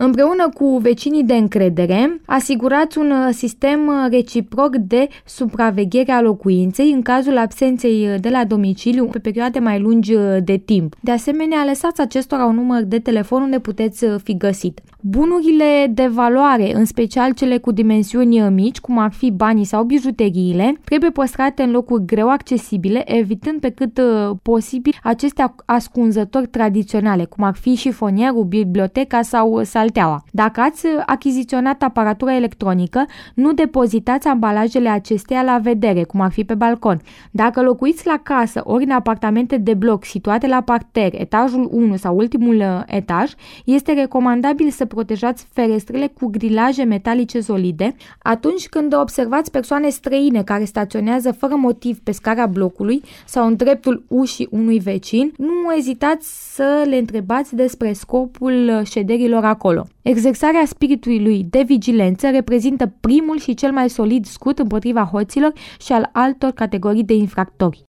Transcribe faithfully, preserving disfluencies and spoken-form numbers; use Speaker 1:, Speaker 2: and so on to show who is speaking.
Speaker 1: Împreună cu vecinii de încredere, asigurați un sistem reciproc de supraveghere a locuinței în cazul absenței de la domiciliu pe perioade mai lungi de timp. De asemenea, lăsați acestora un număr de telefon unde puteți fi găsit. Bunurile de valoare, în special cele cu dimensiuni mici, cum ar fi banii sau bijuteriile, trebuie păstrate în locuri greu accesibile, evitând pe cât posibil aceste ascunzători tradiționale, cum ar fi șifonierul, biblioteca sau salteaua. Dacă ați achiziționat aparatură electronică, nu depozitați ambalajele acesteia la vedere, cum ar fi pe balcon. Dacă locuiți la casă ori în apartamente de bloc situate la parter, etajul unu sau ultimul etaj, este recomandabil să protejați ferestrele cu grilaje metalice solide. Atunci când observați persoane străine care staționează fără motiv pe scara blocului sau în dreptul ușii unui vecin, nu ezitați să le întrebați despre scopul șederilor acolo. Exersarea spiritului de vigilență reprezintă primul și cel mai solid scut împotriva hoților și al altor categorii de infractori.